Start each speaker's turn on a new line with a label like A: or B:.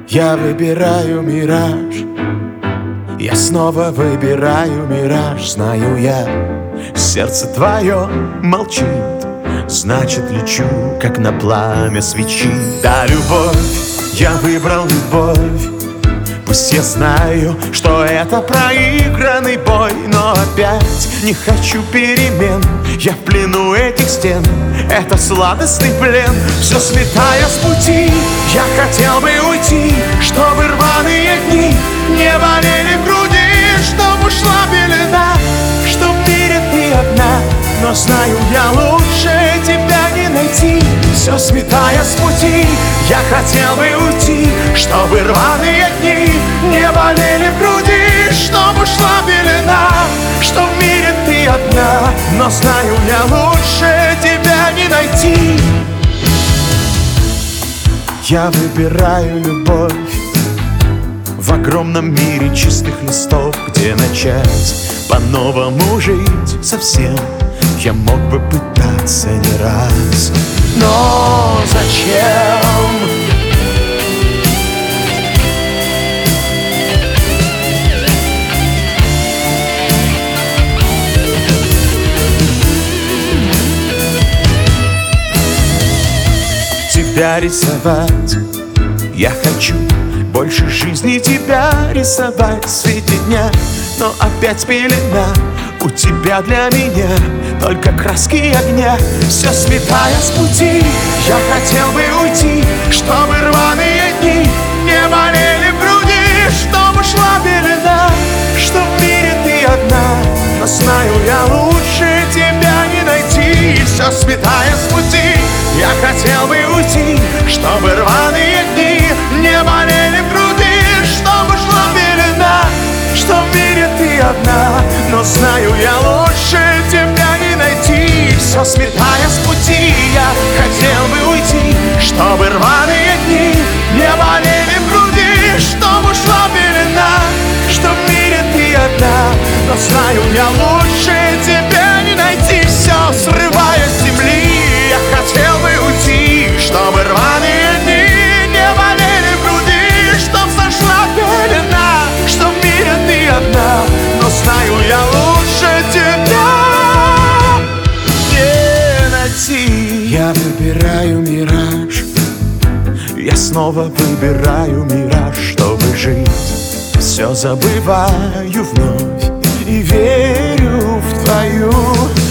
A: Я выбираю мираж, я снова выбираю мираж. Знаю я, сердце твое молчит, значит лечу, как на пламя свечи. Да, любовь, я выбрал любовь. Пусть я знаю, что это проигранный бой, но опять не хочу перемен. Я в плену этих стен, это сладостный плен. Все сметая с пути, я хотел бы уйти, чтобы рваные дни не болели в груди, чтоб ушла пелена, чтоб в мире ты одна. Но знаю я, лучше тебя не найти. Все сметая с пути, я хотел бы уйти, чтобы рваные дни не болели в груди, чтоб ушла пелена, что в мире ты одна. Но знаю я, лучше тебя не найти. Я выбираю любовь в огромном мире чистых листов, где начать по-новому жить совсем. Я мог бы пытаться не раз, но зачем? Тебя рисовать я хочу, больше жизни тебя рисовать в свете дня. Но опять пелена у тебя для меня, только краски огня. Все сметая с пути, я хотел бы уйти, чтобы рваные дни не болели в груди, чтобы ушла пелена, что в мире ты одна. Но знаю я, лучше тебя не найти. Все сметая с пути, я хотел бы уйти, чтобы рваные дни не болели в груди, чтобы ушла пелена, что в мире ты одна. Но знаю я, лучше тебя не найти. Все сметая с пути, я хотел бы уйти, чтобы рваные дни не болели в груди, чтобы ушла пелена, что в мире ты одна. Но знаю я, лучше тебя не найти. Все срывая с земли, я хотел бы уйти, чтобы рваные дни не болели в груди, чтоб сошла пелена, что в мире ты одна. Но знаю я, лучше тебя не найти. Я выбираю мираж, я снова выбираю мираж, чтобы жить. Все забываю вновь и верю в твою